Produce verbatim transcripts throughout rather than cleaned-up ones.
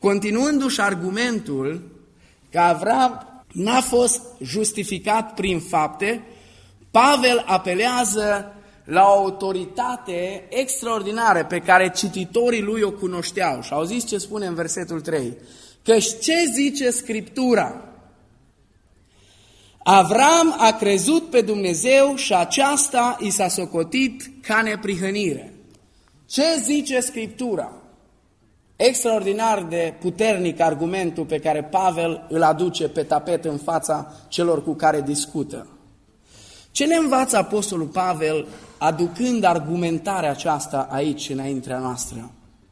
Continuându-și argumentul că Avram n-a fost justificat prin fapte, Pavel apelează la o autoritate extraordinară pe care cititorii lui o cunoșteau. Și auziți ce spune în versetul trei? Căci ce zice Scriptura? Avram a crezut pe Dumnezeu și aceasta i s-a socotit ca neprihănire. Ce zice Scriptura? Extraordinar de puternic argumentul pe care Pavel îl aduce pe tapet în fața celor cu care discută. Ce ne învață Apostolul Pavel aducând argumentarea aceasta aici înaintea noastră?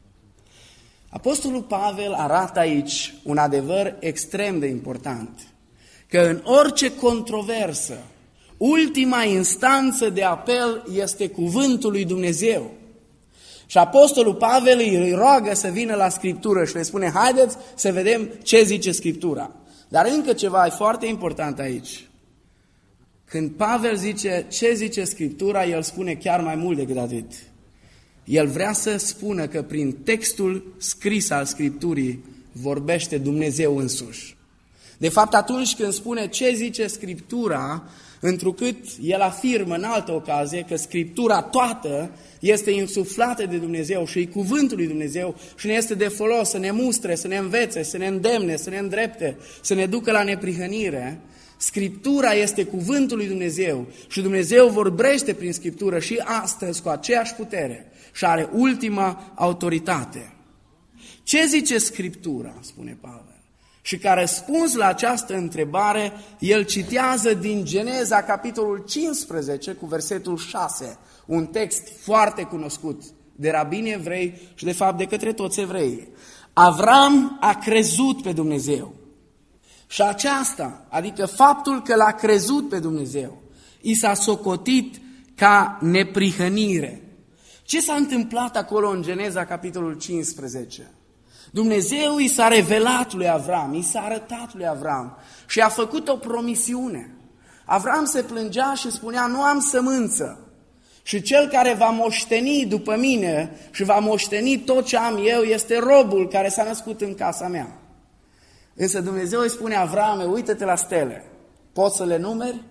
Apostolul Pavel arată aici un adevăr extrem de important, că în orice controversă, ultima instanță de apel este cuvântul lui Dumnezeu. Și Apostolul Pavel îi roagă să vină la Scriptură și le spune, haideți să vedem ce zice Scriptura. Dar încă ceva e foarte important aici. Când Pavel zice ce zice Scriptura, el spune chiar mai mult decât atât. El vrea să spună că prin textul scris al Scripturii vorbește Dumnezeu însuși. De fapt, atunci când spune ce zice Scriptura, întrucât el afirmă în altă ocazie că Scriptura toată este insuflată de Dumnezeu și e cuvântul lui Dumnezeu și ne este de folos să ne mustre, să ne învețe, să ne îndemne, să ne îndrepte, să ne ducă la neprihănire. Scriptura este cuvântul lui Dumnezeu și Dumnezeu vorbește prin Scriptură și astăzi cu aceeași putere și are ultima autoritate. Ce zice Scriptura, spune Pavel? Și ca răspuns la această întrebare, el citează din Geneza, capitolul cincisprezece, cu versetul șase, un text foarte cunoscut de rabini evrei și de fapt de către toți evreii. Avram a crezut pe Dumnezeu. Și aceasta, adică faptul că l-a crezut pe Dumnezeu, i s-a socotit ca neprihănire. Ce s-a întâmplat acolo în Geneza, capitolul cincisprezece? Dumnezeu i s-a revelat lui Avram, i s-a arătat lui Avram și a făcut o promisiune. Avram se plângea și spunea, nu am sămânță și cel care va moșteni după mine și va moșteni tot ce am eu este robul care s-a născut în casa mea. Însă Dumnezeu îi spune Avrame, uită-te la stele, poți să le numeri?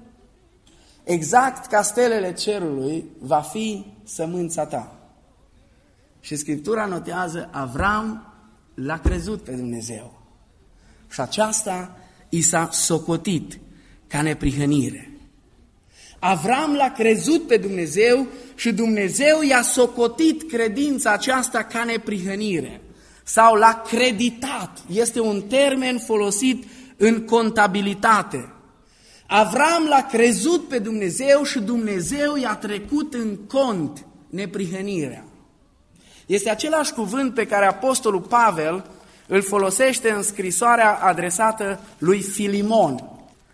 Exact ca stelele cerului va fi sămânța ta. Și Scriptura notează, Avram l-a crezut pe Dumnezeu și aceasta i s-a socotit ca neprihănire. Avram l-a crezut pe Dumnezeu și Dumnezeu i-a socotit credința aceasta ca neprihănire sau l-a creditat. Este un termen folosit în contabilitate. Avram l-a crezut pe Dumnezeu și Dumnezeu i-a trecut în cont neprihănirea. Este același cuvânt pe care Apostolul Pavel îl folosește în scrisoarea adresată lui Filimon.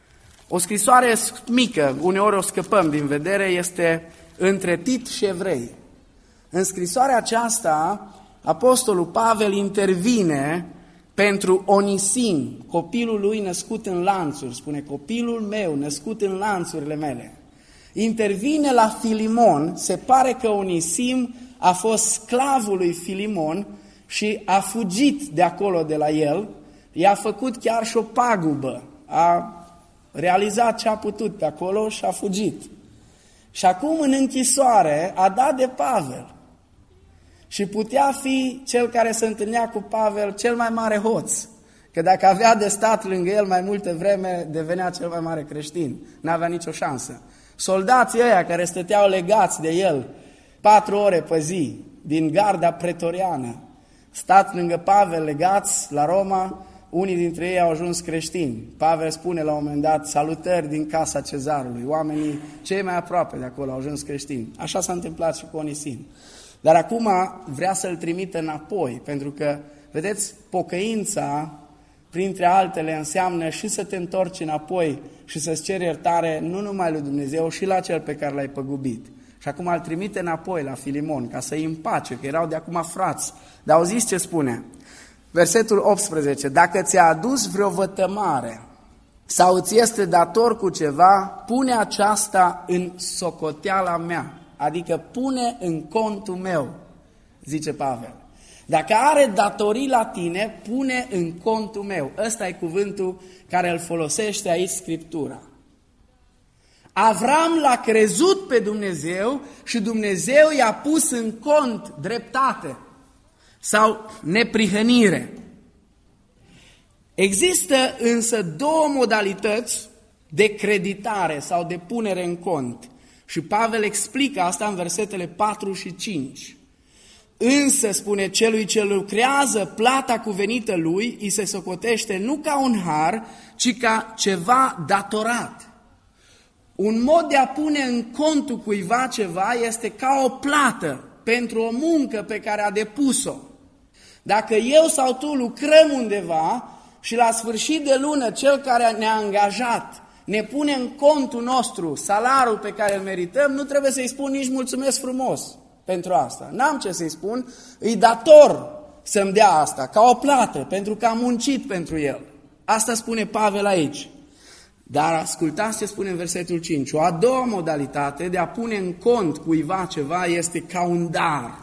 O scrisoare mică, uneori o scăpăm din vedere, este între Tit și Evrei. În scrisoarea aceasta, Apostolul Pavel intervine pentru Onisim, copilul lui născut în lanțuri, spune copilul meu născut în lanțurile mele. Intervine la Filimon, se pare că Onisim a fost sclavul lui Filimon și a fugit de acolo de la el, i-a făcut chiar și o pagubă, a realizat ce a putut pe acolo și a fugit. Și acum în închisoare a dat de Pavel și putea fi cel care se întâlnea cu Pavel cel mai mare hoț, că dacă avea de stat lângă el mai multă vreme, devenea cel mai mare creștin, n-avea nicio șansă. Soldații ăia care stăteau legați de el patru ore pe zi, din garda pretoriană, stat lângă Pavel legați la Roma, unii dintre ei au ajuns creștini. Pavel spune la un moment dat, salutări din casa cezarului, oamenii cei mai aproape de acolo au ajuns creștini. Așa s-a întâmplat și cu Onisim. Dar acum vrea să-l trimită înapoi, pentru că, vedeți, pocăința, printre altele, înseamnă și să te întorci înapoi și să-ți ceri iertare nu numai lui Dumnezeu, și la cel pe care l-ai păgubit. Și acum îl trimite înapoi la Filimon, ca să-i împace, că erau de acum frați. Dar auziți ce spune? Versetul optsprezece, dacă ți-a adus vreo vătămare sau îți este dator cu ceva, pune aceasta în socoteala mea, adică pune în contul meu, zice Pavel. Dacă are datorii la tine, pune în contul meu. Ăsta e cuvântul care îl folosește aici Scriptura. Avram l-a crezut pe Dumnezeu și Dumnezeu i-a pus în cont dreptate sau neprihănire. Există însă două modalități de creditare sau de punere în cont. Și Pavel explică asta în versetele patru și cinci. Însă, spune, celui ce lucrează plata cuvenită lui, îi se socotește nu ca un har, ci ca ceva datorat. Un mod de a pune în contul cuiva ceva este ca o plată pentru o muncă pe care a depus-o. Dacă eu sau tu lucrăm undeva și la sfârșit de lună cel care ne-a angajat ne pune în contul nostru salariul pe care îl merităm, nu trebuie să-i spun nici mulțumesc frumos pentru asta. N-am ce să-i spun, îi dator să-mi dea asta, ca o plată, pentru că am muncit pentru el. Asta spune Pavel aici. Dar ascultați ce spune în versetul cinci. O a doua modalitate de a pune în cont cuiva ceva este ca un dar,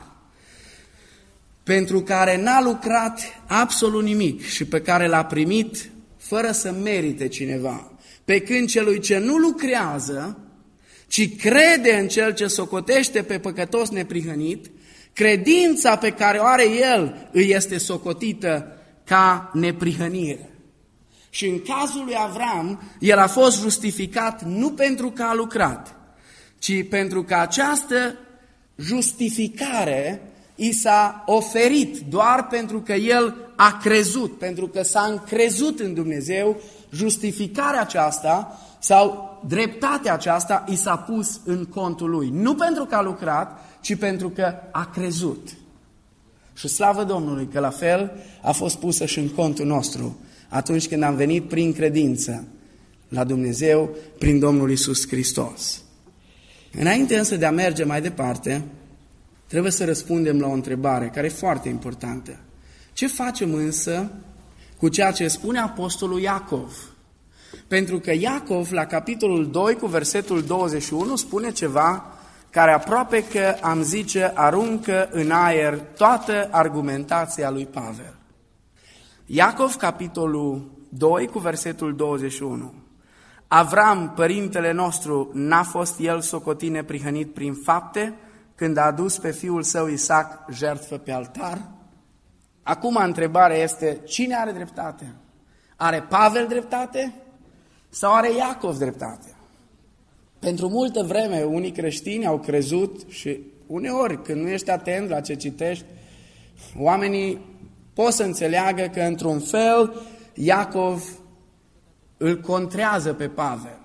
pentru care n-a lucrat absolut nimic și pe care l-a primit fără să merite cineva. Pe când celui ce nu lucrează, ci crede în cel ce socotește pe păcătos neprihănit, credința pe care o are el îi este socotită ca neprihănire. Și în cazul lui Avram, el a fost justificat nu pentru că a lucrat, ci pentru că această justificare i s-a oferit doar pentru că el a crezut, pentru că s-a încrezut în Dumnezeu. Justificarea aceasta sau dreptatea aceasta i s-a pus în contul lui. Nu pentru că a lucrat, ci pentru că a crezut. Și slavă Domnului că la fel a fost pusă și în contul nostru atunci când am venit prin credință la Dumnezeu, prin Domnul Iisus Hristos. Înainte însă de a merge mai departe, trebuie să răspundem la o întrebare care e foarte importantă. Ce facem însă cu ceea ce spune apostolul Iacov? Pentru că Iacov, la capitolul doi, cu versetul douăzeci și unu, spune ceva care aproape că, am zice, aruncă în aer toată argumentația lui Pavel. Iacov, capitolul doi, cu versetul douăzeci și unu. Avram, părintele nostru, n-a fost el socotit neprihănit prin fapte când a adus pe fiul său Isaac jertfă pe altar? Acum întrebarea este, cine are dreptate? Are Pavel dreptate sau are Iacov dreptate? Pentru multă vreme unii creștini au crezut și uneori când nu ești atent la ce citești, oamenii pot să înțeleagă că într-un fel Iacov îl contrează pe Pavel.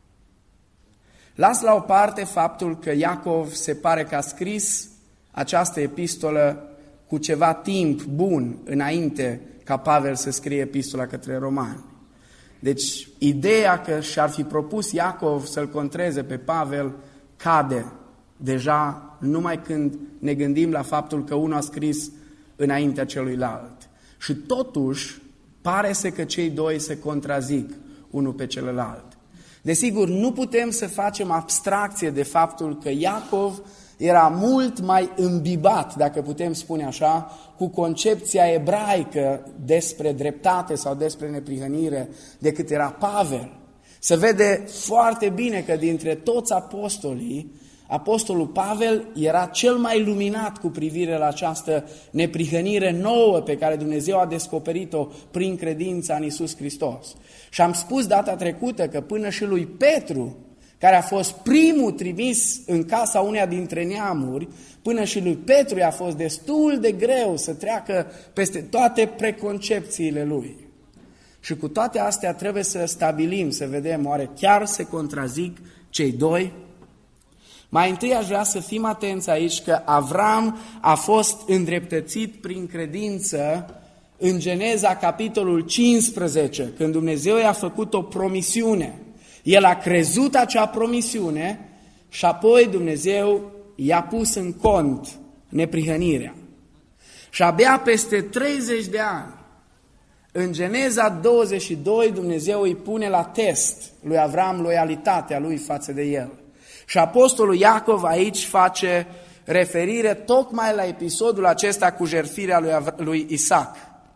Las la o parte faptul că Iacov se pare că a scris această epistolă cu ceva timp bun înainte ca Pavel să scrie epistola către romani. Deci, ideea că și-ar fi propus Iacov să-l contreze pe Pavel cade deja numai când ne gândim la faptul că unul a scris înaintea celuilalt. Și totuși, pare să că cei doi se contrazic unul pe celălalt. Desigur, nu putem să facem abstracție de faptul că Iacov era mult mai îmbibat, dacă putem spune așa, cu concepția ebraică despre dreptate sau despre neprihănire decât era Pavel. Se vede foarte bine că dintre toți apostolii, apostolul Pavel era cel mai luminat cu privire la această neprihănire nouă pe care Dumnezeu a descoperit-o prin credința în Iisus Hristos. Și am spus data trecută că până și lui Petru, care a fost primul trimis în casa uneia dintre neamuri, până și lui Petru i-a fost destul de greu să treacă peste toate preconcepțiile lui. Și cu toate astea trebuie să stabilim, să vedem, oare chiar se contrazic cei doi? Mai întâi aș vrea să fim atenți aici că Avram a fost îndreptățit prin credință în Geneza, capitolul cincisprezece, când Dumnezeu i-a făcut o promisiune. El a crezut acea promisiune și apoi Dumnezeu i-a pus în cont neprihănirea. Și abia peste treizeci de ani, în Geneza douăzeci și doi, Dumnezeu îi pune la test lui Avram loialitatea lui față de el. Și apostolul Iacov aici face referire tocmai la episodul acesta cu jertfirea lui, Avra- lui Isaac.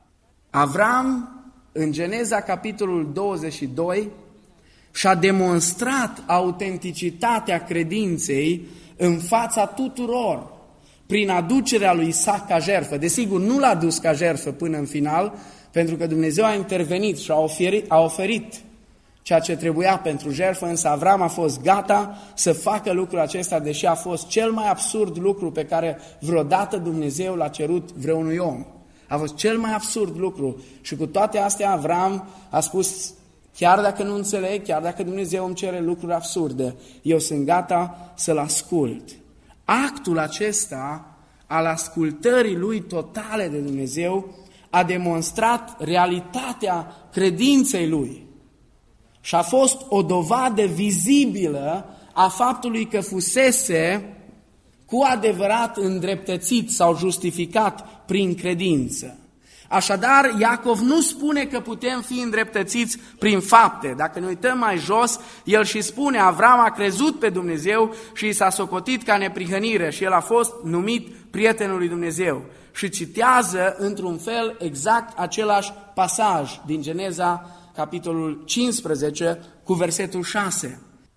Avram, în Geneza, capitolul douăzeci și doi, și-a demonstrat autenticitatea credinței în fața tuturor, prin aducerea lui Isaac ca jertfă. Desigur, nu l-a dus ca jertfă până în final, pentru că Dumnezeu a intervenit și a oferit, a oferit ceea ce trebuia pentru jertfă, însă Avram a fost gata să facă lucrul acesta, deși a fost cel mai absurd lucru pe care vreodată Dumnezeu l-a cerut vreunui om. A fost cel mai absurd lucru și cu toate astea Avram a spus: chiar dacă nu înțeleg, chiar dacă Dumnezeu îmi cere lucruri absurde, eu sunt gata să-L ascult. Actul acesta al ascultării lui totale de Dumnezeu a demonstrat realitatea credinței lui și a fost o dovadă vizibilă a faptului că fusese cu adevărat îndreptățit sau justificat prin credință. Așadar, Iacov nu spune că putem fi îndreptățiți prin fapte. Dacă ne uităm mai jos, el și spune: Avram a crezut pe Dumnezeu și i s-a socotit ca neprihănire și el a fost numit prietenul lui Dumnezeu. Și citează într-un fel exact același pasaj din Geneza, capitolul cincisprezece, cu versetul șase.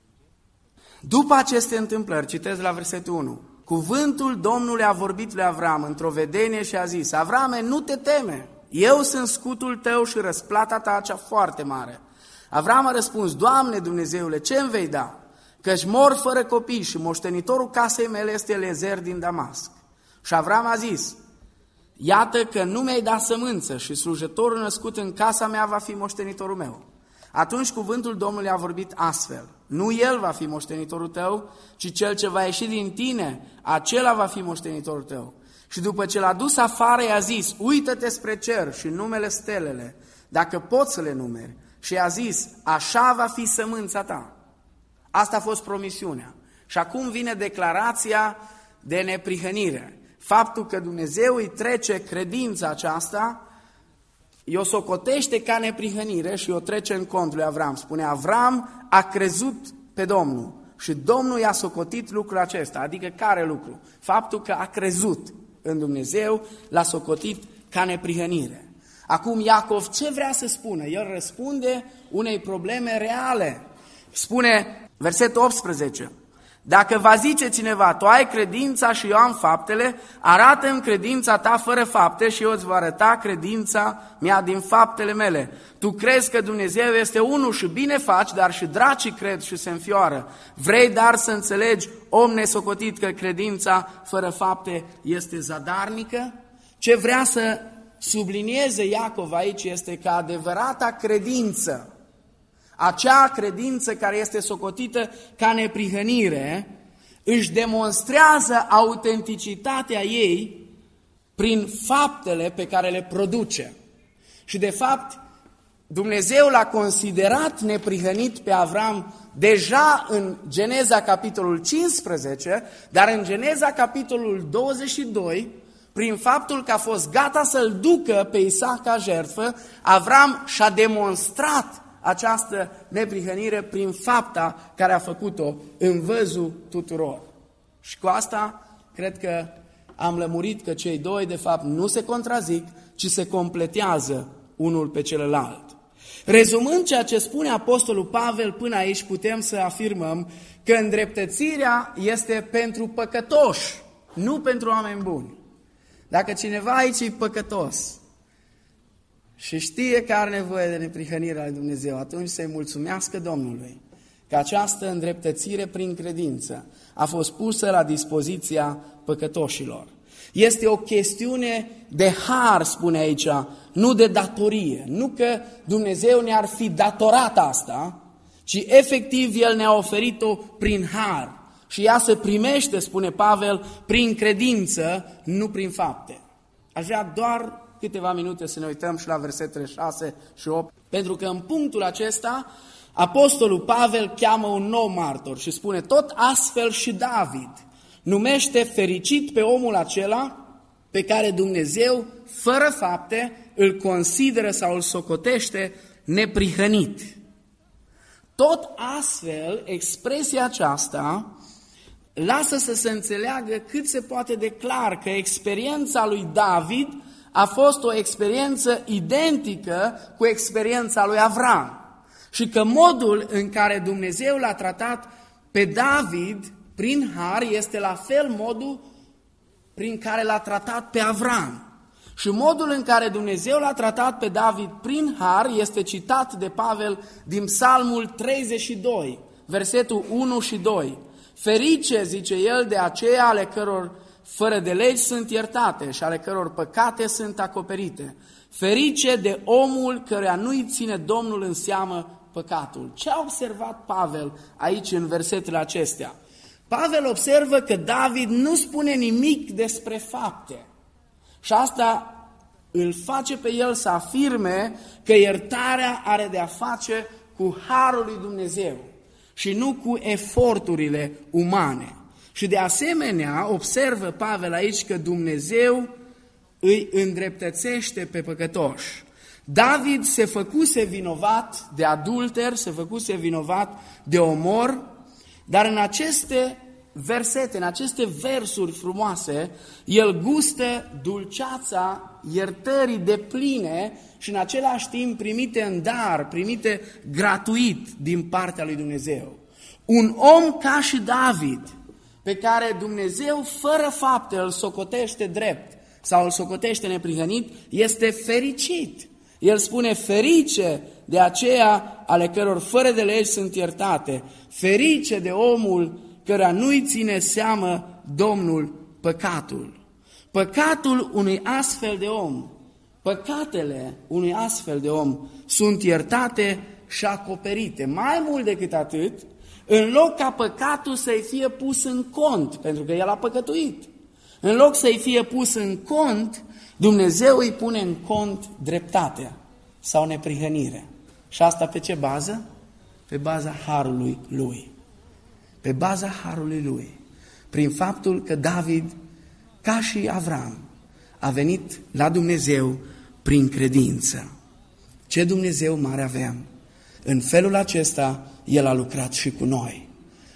După aceste întâmplări, citez la versetul unu, cuvântul Domnului a vorbit lui Avram într-o vedenie și a zis: Avrame, nu te teme, eu sunt scutul tău și răsplata ta cea foarte mare. Avram a răspuns: Doamne Dumnezeule, ce îmi vei da? Căci mor fără copii și moștenitorul casei mele este Eliezer din Damasc. Și Avram a zis: iată că nu mi-ai dat sămânță și slujătorul născut în casa mea va fi moștenitorul meu. Atunci cuvântul Domnului a vorbit astfel: nu el va fi moștenitorul tău, ci cel ce va ieși din tine, acela va fi moștenitorul tău. Și după ce l-a dus afară, i-a zis: uită-te spre cer și numele stelele, dacă poți să le numeri. Și i-a zis: așa va fi sămânța ta. Asta a fost promisiunea. Și acum vine declarația de neprihănire. Faptul că Dumnezeu îi trece credința aceasta, i-o socotește ca neprihănire și o trece în cont lui Avram. Spune: Avram a crezut pe Domnul și Domnul i-a socotit lucrul acesta. Adică care lucru? Faptul că a crezut în Dumnezeu l-a socotit ca neprihănire. Acum Iacov ce vrea să spună? El răspunde unei probleme reale. Spune, versetul optsprezece, dacă va zice cineva: tu ai credința și eu am faptele, arată-mi credința ta fără fapte și eu îți voi arăta credința mea din faptele mele. Tu crezi că Dumnezeu este unul și bine faci, dar și dracii cred și se înfioară. Vrei dar să înțelegi, om nesocotit, că credința fără fapte este zadarnică? Ce vrea să sublinieze Iacov aici este că adevărata credință, acea credință care este socotită ca neprihănire, își demonstrează autenticitatea ei prin faptele pe care le produce. Și de fapt, Dumnezeu l-a considerat neprihănit pe Avram deja în Geneza capitolul cincisprezece, dar în Geneza capitolul douăzeci și doi, prin faptul că a fost gata să-l ducă pe Isaac ca jertfă, Avram și-a demonstrat această neprihănire prin fapta care a făcut-o în văzul tuturor. Și cu asta cred că am lămurit că cei doi de fapt nu se contrazic, ci se completează unul pe celălalt. Rezumând ceea ce spune Apostolul Pavel până aici, putem să afirmăm că îndreptățirea este pentru păcătoși, nu pentru oameni buni. Dacă cineva aici e păcătos și știe că are nevoie de neprihănirea lui Dumnezeu, atunci să-i mulțumească Domnului că această îndreptățire prin credință a fost pusă la dispoziția păcătoșilor. Este o chestiune de har, spune aici, nu de datorie. Nu că Dumnezeu ne-ar fi datorat asta, ci efectiv El ne-a oferit-o prin har. Și ea se primește, spune Pavel, prin credință, nu prin fapte. Aș vrea doar câteva minute să ne uităm și la versetele șase și opt, pentru că în punctul acesta Apostolul Pavel cheamă un nou martor și spune: tot astfel și David numește fericit pe omul acela pe care Dumnezeu, fără fapte, îl consideră sau îl socotește neprihănit. Tot astfel, expresia aceasta lasă să se înțeleagă cât se poate de clar că experiența lui David a fost o experiență identică cu experiența lui Avram. Și că modul în care Dumnezeu l-a tratat pe David prin har este la fel modul prin care l-a tratat pe Avram. Și modul în care Dumnezeu l-a tratat pe David prin har este citat de Pavel din Psalmul treizeci și doi, versetul unu și doi. Ferice, zice el, de aceia ale căror fără de legi sunt iertate și ale căror păcate sunt acoperite. Ferice de omul căruia nu-i ține Domnul în seamă păcatul. Ce a observat Pavel aici în versetele acestea? Pavel observă că David nu spune nimic despre fapte. Și asta îl face pe el să afirme că iertarea are de a face cu harul lui Dumnezeu și nu cu eforturile umane. Și de asemenea observă Pavel aici că Dumnezeu îi îndreptățește pe păcătoși. David se făcuse vinovat de adulter, se făcuse vinovat de omor, dar în aceste versete, în aceste versuri frumoase, el gustă dulceața iertării depline și în același timp primite în dar, primite gratuit din partea lui Dumnezeu. Un om ca și David, pe care Dumnezeu fără fapte îl socotește drept sau îl socotește neprihănit, este fericit. El spune, ferice de aceea ale căror fără de legi sunt iertate, ferice de omul căruia nu-i ține seamă Domnul păcatul. Păcatul unui astfel de om, păcatele unui astfel de om sunt iertate și acoperite. Mai mult decât atât, în loc ca păcatul să-i fie pus în cont, pentru că el a păcătuit, în loc să-i fie pus în cont, Dumnezeu îi pune în cont dreptatea sau neprihănire. Și asta pe ce bază? Pe baza harului lui. Pe baza harului lui. Prin faptul că David, ca și Avram, a venit la Dumnezeu prin credință. Ce Dumnezeu mare avem! În felul acesta, El a lucrat și cu noi.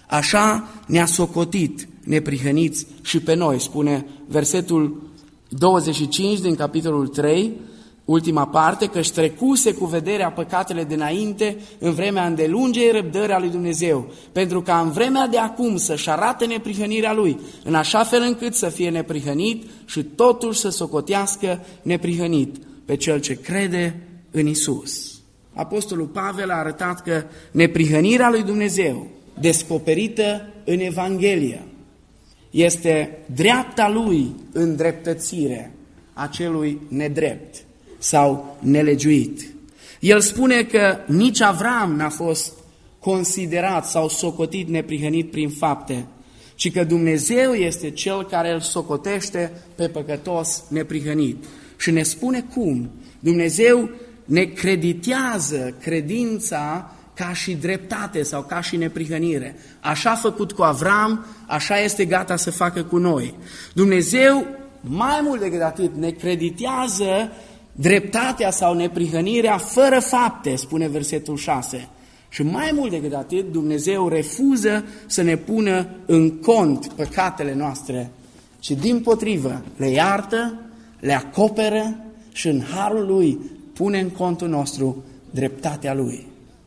Așa ne-a socotit neprihăniți și pe noi, spune versetul douăzeci și cinci din capitolul trei, ultima parte, că-și trecuse cu vederea păcatele dinainte în vremea îndelungei răbdări a lui Dumnezeu, pentru ca în vremea de acum să-și arate neprihănirea Lui, în așa fel încât să fie neprihănit și totuși să socotească neprihănit pe cel ce crede în Isus. Apostolul Pavel a arătat că neprihănirea lui Dumnezeu, descoperită în Evanghelie, este dreapta Lui îndreptățire a celui nedrept sau nelegiuit. El spune că nici Avram n-a fost considerat sau socotit neprihănit prin fapte, ci că Dumnezeu este Cel care îl socotește pe păcătos neprihănit. Și ne spune cum Dumnezeu ne creditează credința ca și dreptate sau ca și neprihănire. Așa a făcut cu Avram, așa este gata să facă cu noi. Dumnezeu, mai mult decât atât, ne creditează dreptatea sau neprihănirea fără fapte, spune versetul șase. Și mai mult decât atât, Dumnezeu refuză să ne pună în cont păcatele noastre, ci dimpotrivă le iartă, le acoperă și în harul Lui pune în contul nostru dreptatea Lui.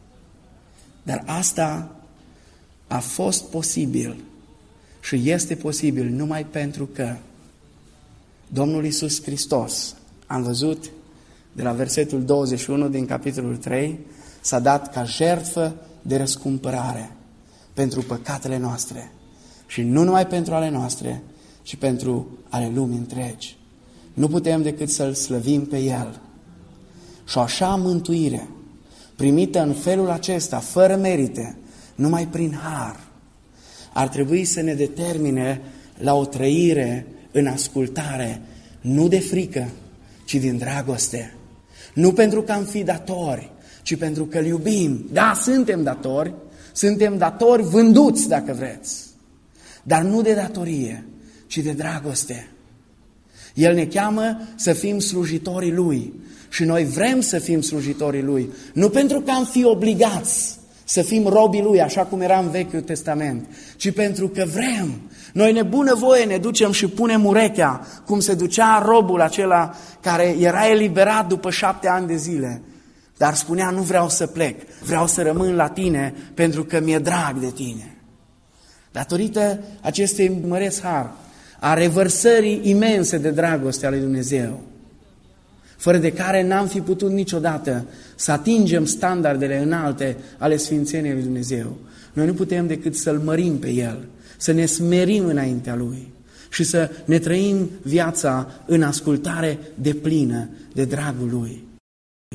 Dar asta a fost posibil și este posibil numai pentru că Domnul Iisus Hristos, am văzut de la versetul douăzeci și unu din capitolul trei, s-a dat ca jertfă de răscumpărare pentru păcatele noastre și nu numai pentru ale noastre, ci pentru ale lumii întregi. Nu putem decât să-L slăvim pe El. Și așa mântuire, primită în felul acesta, fără merite, numai prin har, ar trebui să ne determine la o trăire în ascultare, nu de frică, ci din dragoste. Nu pentru că am fi datori, ci pentru că îl iubim. Da, suntem datori, suntem datori vânduți, dacă vreți, dar nu de datorie, ci de dragoste. El ne cheamă să fim slujitorii Lui și noi vrem să fim slujitorii Lui, nu pentru că am fi obligați, să fim robii Lui, așa cum era în Vechiul Testament, ci pentru că vrem. Noi ne bunăvoie ne ducem și punem urechea, cum se ducea robul acela care era eliberat după șapte ani de zile, dar spunea, nu vreau să plec, vreau să rămân la tine pentru că mi-e drag de tine. Datorită acestui măreț har, a revărsării imense de dragoste a lui Dumnezeu, fără de care n-am fi putut niciodată să atingem standardele înalte ale sfințeniei lui Dumnezeu. Noi nu putem decât să-L mărim pe El, să ne smerim înaintea Lui și să ne trăim viața în ascultare deplină de dragul Lui.